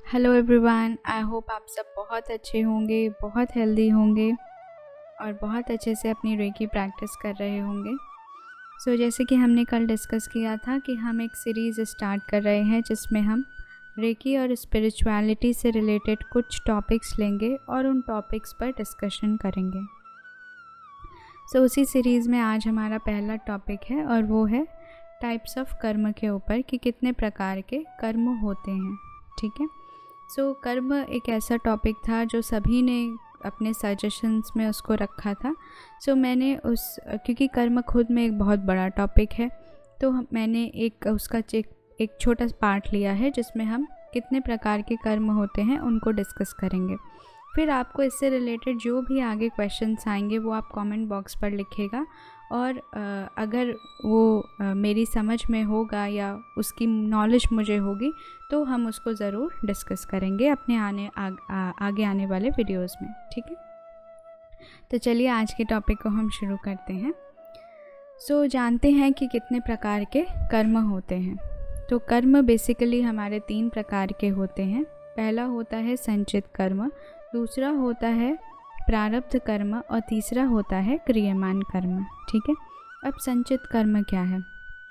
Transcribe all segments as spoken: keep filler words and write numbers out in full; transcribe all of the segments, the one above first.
Hello everyone, I hope आप सब बहुत अच्छे होंगे, बहुत हेल्दी होंगे और बहुत अच्छे से अपनी रेकी प्रैक्टिस कर रहे होंगे। सो so, जैसे कि हमने कल डिस्कस किया था कि हम एक सीरीज़ स्टार्ट कर रहे हैं जिसमें हम रेकी और स्पिरिचुअलिटी से रिलेटेड कुछ टॉपिक्स लेंगे और उन टॉपिक्स पर डिस्कशन करेंगे। सो so, उसी सीरीज़ में आज हमारा पहला टॉपिक है और वो है टाइप्स ऑफ कर्म के ऊपर कि कितने प्रकार के कर्म होते हैं। ठीक है। सो so, कर्म एक ऐसा टॉपिक था जो सभी ने अपने सजेशंस में उसको रखा था। सो so, मैंने उस क्योंकि कर्म खुद में एक बहुत बड़ा टॉपिक है तो मैंने एक उसका एक, एक छोटा पार्ट लिया है जिसमें हम कितने प्रकार के कर्म होते हैं उनको डिस्कस करेंगे। फिर आपको इससे रिलेटेड जो भी आगे क्वेश्चंस आएंगे वो आप कमेंट बॉक्स पर लिखिएगा और अगर वो मेरी समझ में होगा या उसकी नॉलेज मुझे होगी तो हम उसको ज़रूर डिस्कस करेंगे अपने आने आग, आ, आगे आने वाले वीडियोस में। ठीक है, तो चलिए आज के टॉपिक को हम शुरू करते हैं। सो so, जानते हैं कि कितने प्रकार के कर्म होते हैं। तो कर्म बेसिकली हमारे तीन प्रकार के होते हैं। पहला होता है संचित कर्म, दूसरा होता है प्रारब्ध कर्म और तीसरा होता है क्रियमान कर्म। ठीक है। अब संचित कर्म क्या है?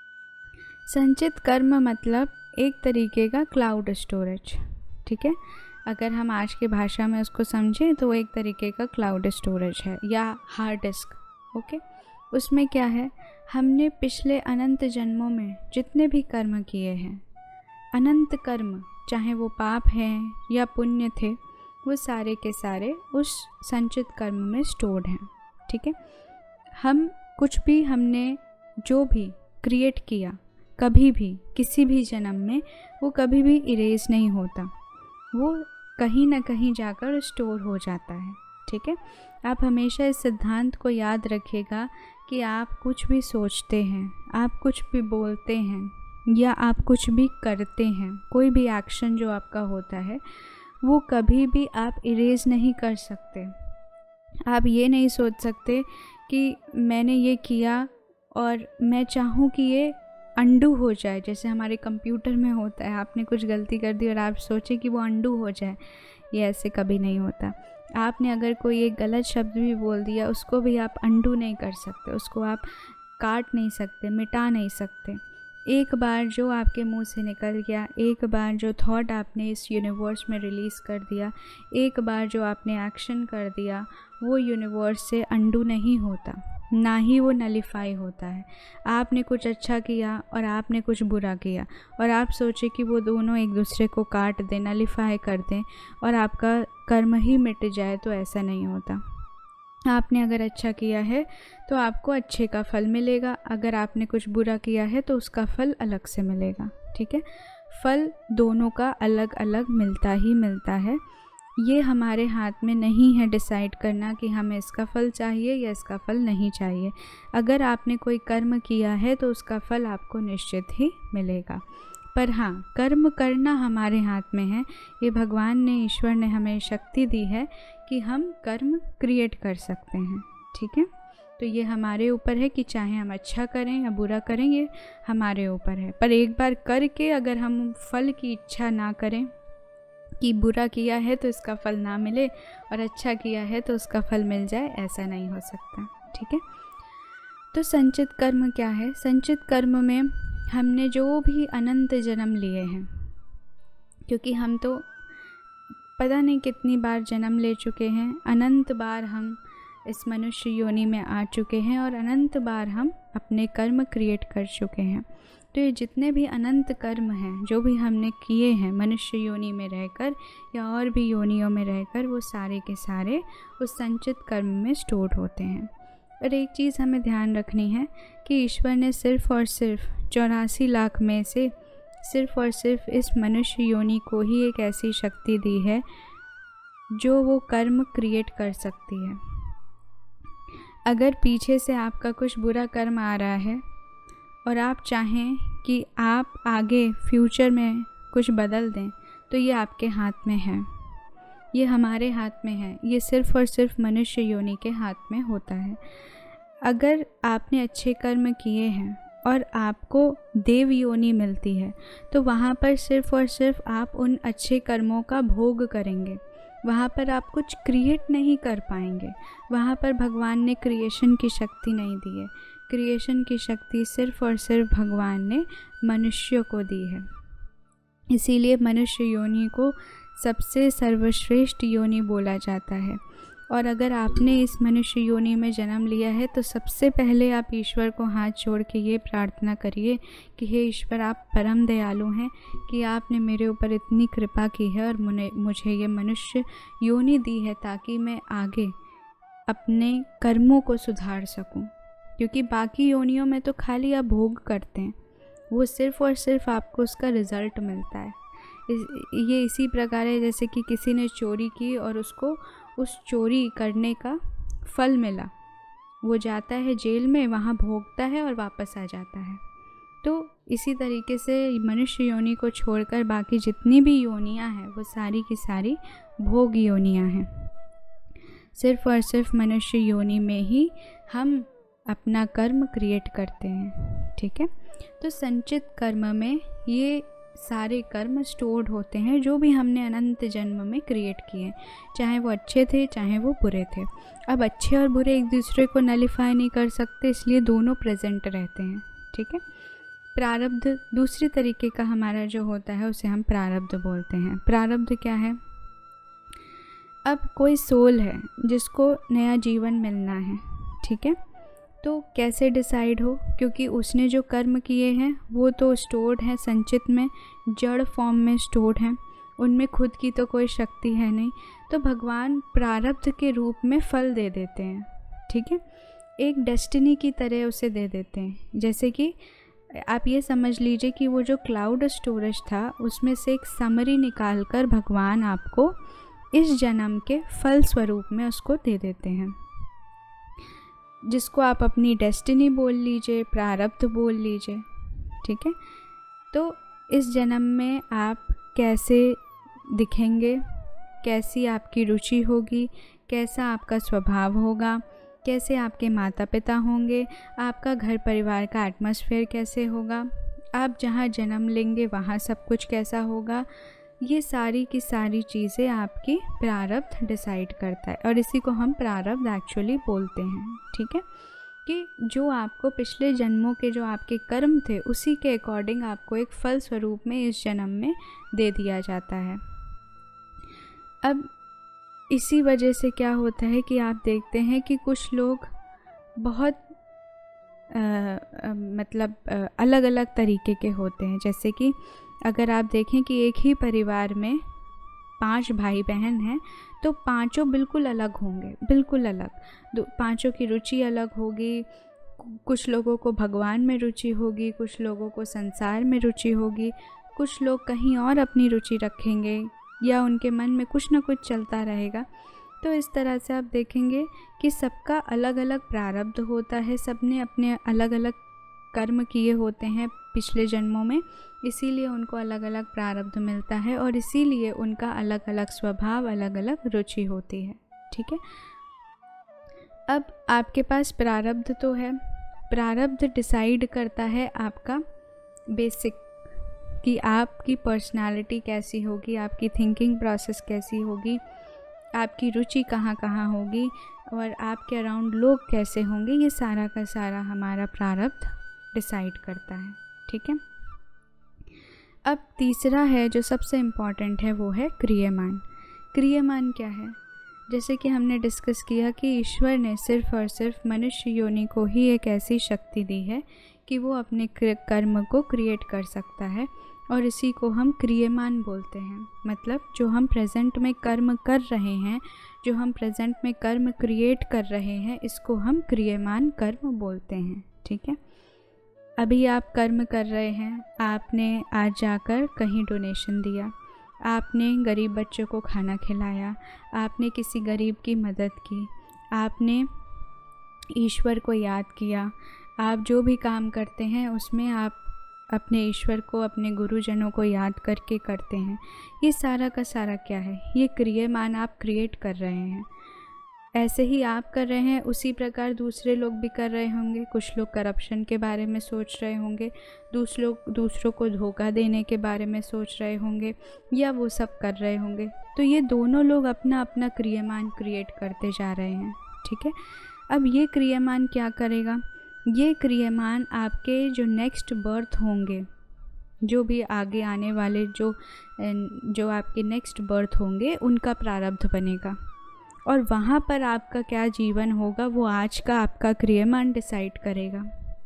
संचित कर्म मतलब एक तरीके का क्लाउड स्टोरेज। ठीक है, अगर हम आज की भाषा में उसको समझें तो एक तरीके का क्लाउड स्टोरेज है या हार्ड डिस्क। ओके, उसमें क्या है, हमने पिछले अनंत जन्मों में जितने भी कर्म किए हैं, अनंत कर्म, चाहे वो पाप हैं या पुण्य थे, वो सारे के सारे उस संचित कर्म में स्टोर्ड हैं। ठीक है, हम कुछ भी हमने जो भी क्रिएट किया कभी भी किसी भी जन्म में वो कभी भी इरेज नहीं होता, वो कहीं ना कहीं जाकर स्टोर हो जाता है। ठीक है, आप हमेशा इस सिद्धांत को याद रखिएगा कि आप कुछ भी सोचते हैं, आप कुछ भी बोलते हैं या आप कुछ भी करते हैं, कोई भी एक्शन जो आपका होता है वो कभी भी आप इरेज नहीं कर सकते। आप ये नहीं सोच सकते कि मैंने ये किया और मैं चाहूँ कि ये अंडू हो जाए, जैसे हमारे कंप्यूटर में होता है, आपने कुछ गलती कर दी और आप सोचें कि वो अंडू हो जाए, ये ऐसे कभी नहीं होता। आपने अगर कोई एक गलत शब्द भी बोल दिया उसको भी आप अंडू नहीं कर सकते, उसको आप काट नहीं सकते, मिटा नहीं सकते। एक बार जो आपके मुंह से निकल गया, एक बार जो थॉट आपने इस यूनिवर्स में रिलीज़ कर दिया, एक बार जो आपने एक्शन कर दिया, वो यूनिवर्स से अंडू नहीं होता, ना ही वो नलिफाई होता है। आपने कुछ अच्छा किया और आपने कुछ बुरा किया और आप सोचे कि वो दोनों एक दूसरे को काट दें, नलिफाई कर दें और आपका कर्म ही मिट जाए, तो ऐसा नहीं होता। आपने अगर अच्छा किया है तो आपको अच्छे का फल मिलेगा, अगर आपने कुछ बुरा किया है तो उसका फल अलग से मिलेगा। ठीक है, फल दोनों का अलग अलग मिलता ही मिलता है। ये हमारे हाथ में नहीं है डिसाइड करना कि हमें इसका फल चाहिए या इसका फल नहीं चाहिए। अगर आपने कोई कर्म किया है तो उसका फल आपको निश्चित ही मिलेगा। पर हाँ, कर्म करना हमारे हाथ में है। ये भगवान ने, ईश्वर ने हमें शक्ति दी है कि हम कर्म क्रिएट कर सकते हैं। ठीक है, तो ये हमारे ऊपर है कि चाहे हम अच्छा करें या बुरा करें, ये हमारे ऊपर है। पर एक बार करके अगर हम फल की इच्छा ना करें कि बुरा किया है तो इसका फल ना मिले और अच्छा किया है तो उसका फल मिल जाए, ऐसा नहीं हो सकता। ठीक है, तो संचित कर्म क्या है? संचित कर्म में हमने जो भी अनंत जन्म लिए हैं, क्योंकि हम तो पता नहीं कितनी बार जन्म ले चुके हैं, अनंत बार हम इस मनुष्य योनि में आ चुके हैं और अनंत बार हम अपने कर्म क्रिएट कर चुके हैं। तो ये जितने भी अनंत कर्म हैं जो भी हमने किए हैं मनुष्य योनि में रहकर या और भी योनियों में रहकर, वो सारे के सारे उस संचित कर्म में स्टोर होते हैं। और एक चीज़ हमें ध्यान रखनी है कि ईश्वर ने सिर्फ़ और सिर्फ चौरासी लाख में से सिर्फ और सिर्फ इस मनुष्य योनि को ही एक ऐसी शक्ति दी है जो वो कर्म क्रिएट कर सकती है। अगर पीछे से आपका कुछ बुरा कर्म आ रहा है और आप चाहें कि आप आगे फ्यूचर में कुछ बदल दें, तो ये आपके हाथ में है, ये हमारे हाथ में है, ये सिर्फ़ और सिर्फ मनुष्य योनि के हाथ में होता है। अगर आपने अच्छे कर्म किए हैं और आपको देव योनि मिलती है, तो वहाँ पर सिर्फ़ और सिर्फ आप उन अच्छे कर्मों का भोग करेंगे। वहाँ पर आप कुछ क्रिएट नहीं कर पाएंगे। वहाँ पर भगवान ने क्रिएशन की शक्ति नहीं दी है। क्रिएशन की शक्ति सिर्फ़ और सिर्फ भगवान ने मनुष्य को दी है। इसीलिए मनुष्य योनि को सबसे सर्वश्रेष्ठ योनि बोला जाता है। और अगर आपने इस मनुष्य योनि में जन्म लिया है तो सबसे पहले आप ईश्वर को हाथ जोड़ के ये प्रार्थना करिए कि हे ईश्वर, आप परम दयालु हैं कि आपने मेरे ऊपर इतनी कृपा की है और मुझे मुझे ये मनुष्य योनि दी है ताकि मैं आगे अपने कर्मों को सुधार सकूं। क्योंकि बाकी योनियों में तो खाली आप भोग करते हैं, वो सिर्फ़ और सिर्फ आपको उसका रिज़ल्ट मिलता है। इस ये इसी प्रकार है जैसे कि किसी ने चोरी की और उसको उस चोरी करने का फल मिला। वो जाता है जेल में, वहाँ भोगता है और वापस आ जाता है। तो इसी तरीके से मनुष्य योनि को छोड़कर बाकी जितनी भी योनियाँ हैं वो सारी की सारी भोग योनियाँ हैं। सिर्फ़ और सिर्फ मनुष्य योनि में ही हम अपना कर्म क्रिएट करते हैं। ठीक है, तो संचित कर्म में ये सारे कर्म स्टोर्ड होते हैं जो भी हमने अनंत जन्म में क्रिएट किए, चाहे वो अच्छे थे चाहे वो बुरे थे। अब अच्छे और बुरे एक दूसरे को नलिफाई नहीं कर सकते, इसलिए दोनों प्रेजेंट रहते हैं। ठीक है, प्रारब्ध दूसरी तरीके का हमारा जो होता है उसे हम प्रारब्ध बोलते हैं। प्रारब्ध क्या है? अब कोई सोल है जिसको नया जीवन मिलना है, ठीक है, तो कैसे डिसाइड हो? क्योंकि उसने जो कर्म किए हैं वो तो स्टोर्ड हैं, संचित में, जड़ फॉर्म में स्टोर्ड हैं, उनमें खुद की तो कोई शक्ति है नहीं, तो भगवान प्रारब्ध के रूप में फल दे देते हैं। ठीक है, एक डेस्टिनी की तरह उसे दे देते हैं। जैसे कि आप ये समझ लीजिए कि वो जो क्लाउड स्टोरेज था उसमें से एक समरी निकाल कर भगवान आपको इस जन्म के फल स्वरूप में उसको दे देते हैं, जिसको आप अपनी डेस्टिनी बोल लीजिए, प्रारब्ध बोल लीजिए। ठीक है, तो इस जन्म में आप कैसे दिखेंगे, कैसी आपकी रुचि होगी, कैसा आपका स्वभाव होगा, कैसे आपके माता पिता होंगे, आपका घर परिवार का एटमॉस्फेयर कैसे होगा, आप जहाँ जन्म लेंगे वहाँ सब कुछ कैसा होगा, ये सारी की सारी चीज़ें आपकी प्रारब्ध डिसाइड करता है। और इसी को हम प्रारब्ध एक्चुअली बोलते हैं। ठीक है, कि जो आपको पिछले जन्मों के जो आपके कर्म थे उसी के अकॉर्डिंग आपको एक फल स्वरूप में इस जन्म में दे दिया जाता है। अब इसी वजह से क्या होता है कि आप देखते हैं कि कुछ लोग बहुत आ, आ, मतलब आ, अलग अलग तरीके के होते हैं। जैसे कि अगर आप देखें कि एक ही परिवार में पांच भाई बहन हैं तो पांचों बिल्कुल अलग होंगे, बिल्कुल अलग। पांचों की रुचि अलग होगी। कुछ लोगों को भगवान में रुचि होगी, कुछ लोगों को संसार में रुचि होगी, कुछ लोग कहीं और अपनी रुचि रखेंगे या उनके मन में कुछ ना कुछ चलता रहेगा। तो इस तरह से आप देखेंगे कि सबका अलग अलग प्रारब्ध होता है, सबने अपने अलग अलग कर्म किए होते हैं पिछले जन्मों में, इसीलिए उनको अलग अलग प्रारब्ध मिलता है और इसीलिए उनका अलग अलग स्वभाव, अलग अलग रुचि होती है। ठीक है, अब आपके पास प्रारब्ध तो है, प्रारब्ध डिसाइड करता है आपका बेसिक, कि आपकी पर्सनालिटी कैसी होगी, आपकी थिंकिंग प्रोसेस कैसी होगी, आपकी रुचि कहाँ कहाँ होगी और आपके अराउंड लोग कैसे होंगे, ये सारा का सारा हमारा प्रारब्ध डिसाइड करता है। ठीक है, अब तीसरा है जो सबसे इम्पॉर्टेंट है, वो है क्रियमान। क्रियमान क्या है? जैसे कि हमने डिस्कस किया कि ईश्वर ने सिर्फ और सिर्फ मनुष्य योनि को ही एक ऐसी शक्ति दी है कि वो अपने कर्म को क्रिएट कर सकता है और इसी को हम क्रियमान बोलते हैं। मतलब जो हम प्रेजेंट में कर्म कर रहे हैं, जो हम प्रेजेंट में कर्म क्रिएट कर रहे हैं, इसको हम क्रियमान कर्म बोलते हैं। ठीक है, अभी आप कर्म कर रहे हैं, आपने आज जाकर कहीं डोनेशन दिया, आपने गरीब बच्चों को खाना खिलाया, आपने किसी गरीब की मदद की, आपने ईश्वर को याद किया। आप जो भी काम करते हैं उसमें आप अपने ईश्वर को, अपने गुरुजनों को याद करके करते हैं। ये सारा का सारा क्या है? ये क्रियमान आप क्रिएट कर रहे हैं। ऐसे ही आप कर रहे हैं उसी प्रकार दूसरे लोग भी कर रहे होंगे। कुछ लोग करप्शन के बारे में सोच रहे होंगे, दूसरे लोग दूसरों को धोखा देने के बारे में सोच रहे होंगे, या वो सब कर रहे होंगे। तो ये दोनों लोग अपना अपना क्रियामान क्रिएट करते जा रहे हैं, ठीक है। अब ये क्रियामान क्या करेगा, ये क्रियामान आपके जो नेक्स्ट बर्थ होंगे, जो भी आगे आने वाले जो जो आपके नेक्स्ट बर्थ होंगे, उनका प्रारब्ध बनेगा। और वहाँ पर आपका क्या जीवन होगा वो आज का आपका क्रियामान डिसाइड करेगा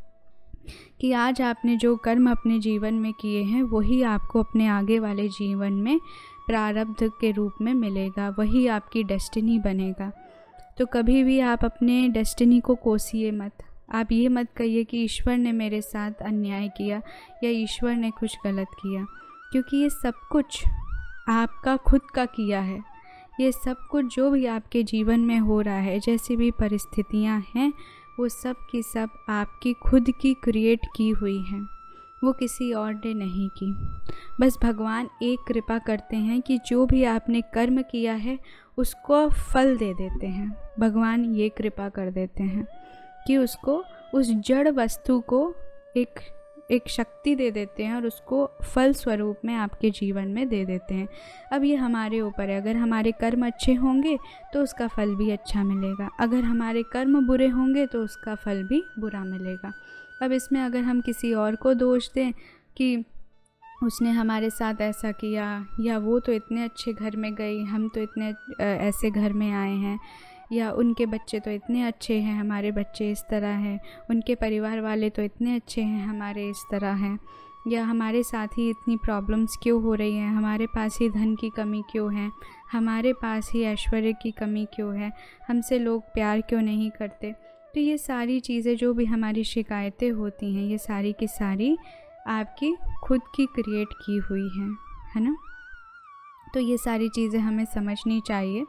कि आज आपने जो कर्म अपने जीवन में किए हैं वही आपको अपने आगे वाले जीवन में प्रारब्ध के रूप में मिलेगा, वही आपकी डेस्टिनी बनेगा। तो कभी भी आप अपने डेस्टिनी को कोसिए मत। आप ये मत कहिए कि ईश्वर ने मेरे साथ अन्याय किया या ईश्वर ने कुछ गलत किया, क्योंकि ये सब कुछ आपका खुद का किया है। ये सब कुछ जो भी आपके जीवन में हो रहा है, जैसी भी परिस्थितियां हैं, वो सब की सब आपकी खुद की क्रिएट की हुई हैं, वो किसी और ने नहीं की। बस भगवान एक कृपा करते हैं कि जो भी आपने कर्म किया है उसको फल दे देते हैं। भगवान ये कृपा कर देते हैं कि उसको, उस जड़ वस्तु को एक एक शक्ति दे देते हैं और उसको फल स्वरूप में आपके जीवन में दे देते हैं। अब ये हमारे ऊपर है, अगर हमारे कर्म अच्छे होंगे तो उसका फल भी अच्छा मिलेगा, अगर हमारे कर्म बुरे होंगे तो उसका फल भी बुरा मिलेगा। अब इसमें अगर हम किसी और को दोष दें कि उसने हमारे साथ ऐसा किया, या वो तो इतने अच्छे घर में गई, हम तो इतने ऐसे घर में आए हैं, या उनके बच्चे तो इतने अच्छे हैं, हमारे बच्चे इस तरह हैं, उनके परिवार वाले तो इतने अच्छे हैं, हमारे इस तरह हैं, या हमारे साथ ही इतनी प्रॉब्लम्स क्यों हो रही हैं, हमारे पास ही धन की कमी क्यों है, हमारे पास ही ऐश्वर्य की कमी क्यों है, हमसे लोग प्यार क्यों नहीं करते। तो ये सारी चीज़ें जो भी हमारी शिकायतें होती हैं, ये सारी की सारी आपकी खुद की क्रिएट की हुई हैं, है ना। तो ये सारी चीज़ें हमें समझनी चाहिए।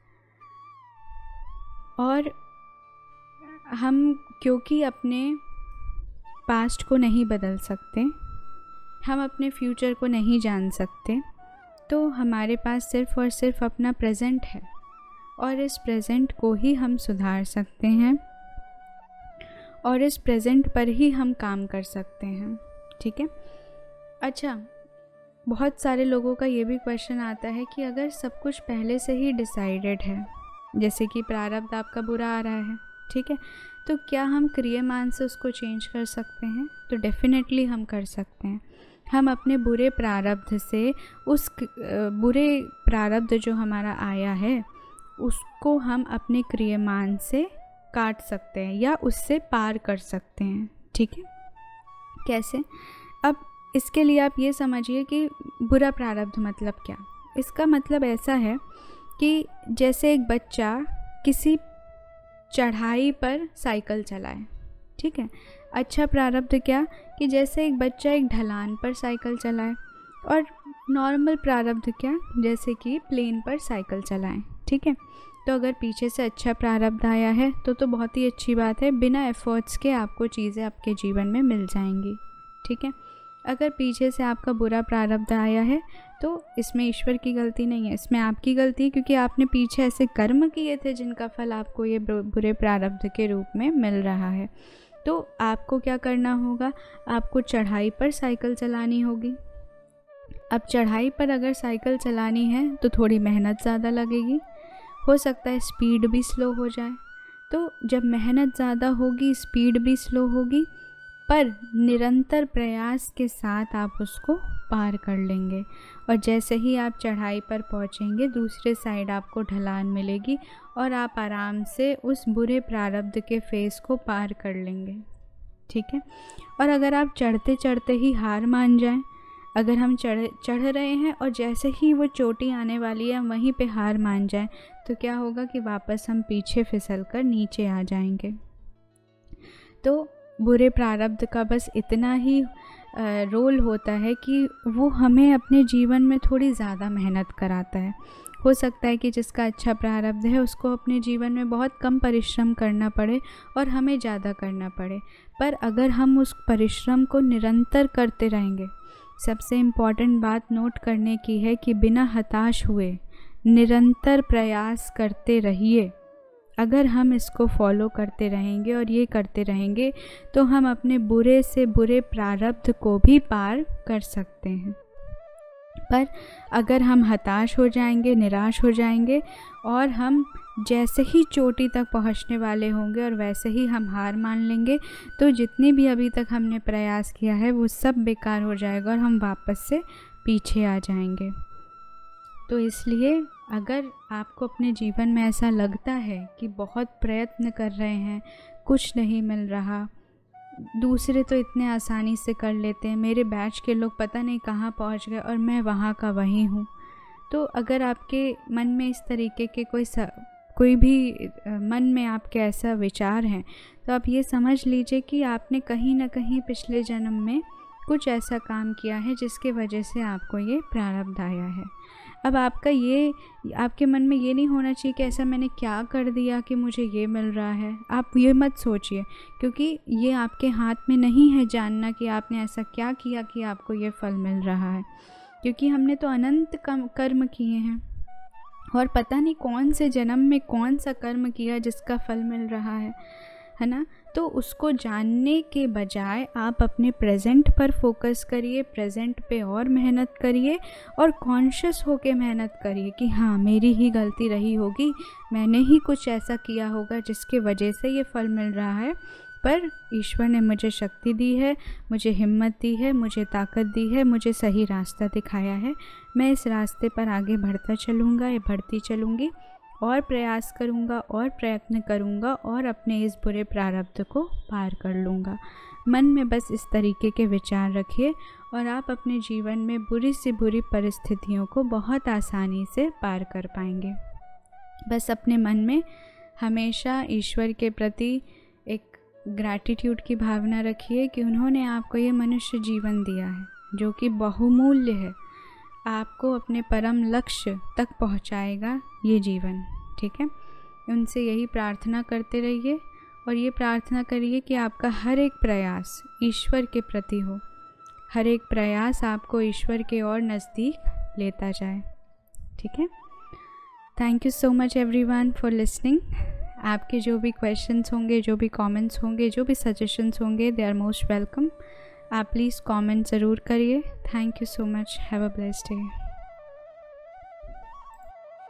और हम क्योंकि अपने पास्ट को नहीं बदल सकते, हम अपने फ्यूचर को नहीं जान सकते, तो हमारे पास सिर्फ़ और सिर्फ अपना प्रेजेंट है, और इस प्रेजेंट को ही हम सुधार सकते हैं, और इस प्रेजेंट पर ही हम काम कर सकते हैं, ठीक है। अच्छा, बहुत सारे लोगों का ये भी क्वेश्चन आता है कि अगर सब कुछ पहले से ही डिसाइडेड है, जैसे कि प्रारब्ध आपका बुरा आ रहा है, ठीक है, तो क्या हम क्रियामान से उसको चेंज कर सकते हैं? तो डेफिनेटली हम कर सकते हैं। हम अपने बुरे प्रारब्ध से, उस बुरे प्रारब्ध जो हमारा आया है उसको हम अपने क्रियामान से काट सकते हैं या उससे पार कर सकते हैं, ठीक है। कैसे? अब इसके लिए आप ये समझिए कि बुरा प्रारब्ध मतलब क्या। इसका मतलब ऐसा है कि जैसे एक बच्चा किसी चढ़ाई पर साइकिल चलाए, ठीक है। अच्छा प्रारब्ध क्या कि जैसे एक बच्चा एक ढलान पर साइकिल चलाए, और नॉर्मल प्रारब्ध क्या, जैसे कि प्लेन पर साइकिल चलाएं, ठीक है। तो अगर पीछे से अच्छा प्रारब्ध आया है तो तो बहुत ही अच्छी बात है, बिना एफर्ट्स के आपको चीज़ें आपके जीवन में मिल जाएंगी, ठीक है। अगर पीछे से आपका बुरा प्रारब्ध आया है तो इसमें ईश्वर की गलती नहीं है, इसमें आपकी गलती है, क्योंकि आपने पीछे ऐसे कर्म किए थे जिनका फल आपको ये बुरे प्रारब्ध के रूप में मिल रहा है। तो आपको क्या करना होगा, आपको चढ़ाई पर साइकिल चलानी होगी। अब चढ़ाई पर अगर साइकिल चलानी है तो थोड़ी मेहनत ज़्यादा लगेगी, हो सकता है स्पीड भी स्लो हो जाए। तो जब मेहनत ज़्यादा होगी, स्पीड भी स्लो होगी, पर निरंतर प्रयास के साथ आप उसको पार कर लेंगे। और जैसे ही आप चढ़ाई पर पहुंचेंगे, दूसरे साइड आपको ढलान मिलेगी और आप आराम से उस बुरे प्रारब्ध के फेस को पार कर लेंगे, ठीक है। और अगर आप चढ़ते चढ़ते ही हार मान जाएं, अगर हम चढ़ चढ़ रहे हैं और जैसे ही वो चोटी आने वाली है वहीं पे हार मान जाएं, तो क्या होगा कि वापस हम पीछे फिसल कर नीचे आ जाएंगे। तो बुरे प्रारब्ध का बस इतना ही रोल होता है कि वो हमें अपने जीवन में थोड़ी ज़्यादा मेहनत कराता है। हो सकता है कि जिसका अच्छा प्रारब्ध है उसको अपने जीवन में बहुत कम परिश्रम करना पड़े और हमें ज़्यादा करना पड़े, पर अगर हम उस परिश्रम को निरंतर करते रहेंगे, सबसे इम्पॉर्टेंट बात नोट करने की है कि बिना हताश हुए निरंतर प्रयास करते रहिए, अगर हम इसको फॉलो करते रहेंगे और ये करते रहेंगे तो हम अपने बुरे से बुरे प्रारब्ध को भी पार कर सकते हैं। पर अगर हम हताश हो जाएंगे, निराश हो जाएंगे और हम जैसे ही चोटी तक पहुंचने वाले होंगे और वैसे ही हम हार मान लेंगे, तो जितने भी अभी तक हमने प्रयास किया है वो सब बेकार हो जाएगा और हम वापस से पीछे आ जाएंगे। तो इसलिए अगर आपको अपने जीवन में ऐसा लगता है कि बहुत प्रयत्न कर रहे हैं, कुछ नहीं मिल रहा, दूसरे तो इतने आसानी से कर लेते हैं, मेरे बैच के लोग पता नहीं कहाँ पहुँच गए और मैं वहाँ का वहीं हूँ, तो अगर आपके मन में इस तरीके के कोई स, कोई भी मन में आपके ऐसा विचार हैं, तो आप ये समझ लीजिए कि आपने कहीं ना कहीं पिछले जन्म में कुछ ऐसा काम किया है जिसके वजह से आपको ये प्रारब्ध आया है। अब आपका ये आपके मन में ये नहीं होना चाहिए कि ऐसा मैंने क्या कर दिया कि मुझे ये मिल रहा है। आप ये मत सोचिए, क्योंकि ये आपके हाथ में नहीं है जानना कि आपने ऐसा क्या किया कि आपको ये फल मिल रहा है, क्योंकि हमने तो अनंत कर्म किए हैं और पता नहीं कौन से जन्म में कौन सा कर्म किया जिसका फल मिल रहा है, है ना। तो उसको जानने के बजाय आप अपने प्रेजेंट पर फोकस करिए, प्रेजेंट पे और मेहनत करिए और कॉन्शियस होके मेहनत करिए कि हाँ मेरी ही गलती रही होगी, मैंने ही कुछ ऐसा किया होगा जिसके वजह से ये फल मिल रहा है, पर ईश्वर ने मुझे शक्ति दी है, मुझे हिम्मत दी है, मुझे ताकत दी है, मुझे सही रास्ता दिखाया है, मैं इस रास्ते पर आगे बढ़ता चलूँगा या बढ़ती चलूँगी और प्रयास करूँगा और प्रयत्न करूँगा और अपने इस बुरे प्रारब्ध को पार कर लूँगा। मन में बस इस तरीके के विचार रखिए और आप अपने जीवन में बुरी से बुरी परिस्थितियों को बहुत आसानी से पार कर पाएंगे। बस अपने मन में हमेशा ईश्वर के प्रति एक ग्रैटिट्यूड की भावना रखिए कि उन्होंने आपको ये मनुष्य जीवन दिया है जो कि बहुमूल्य है, आपको अपने परम लक्ष्य तक पहुंचाएगा ये जीवन, ठीक है। उनसे यही प्रार्थना करते रहिए और ये प्रार्थना करिए कि आपका हर एक प्रयास ईश्वर के प्रति हो, हर एक प्रयास आपको ईश्वर के और नज़दीक लेता जाए, ठीक है। Thank you so much everyone for listening. आपके जो भी क्वेश्चंस होंगे, जो भी कमेंट्स होंगे, जो भी सजेशंस होंगे, दे आर मोस्ट वेलकम। आप प्लीज़ कमेंट ज़रूर करिए। Thank you so much. Have a blessed day.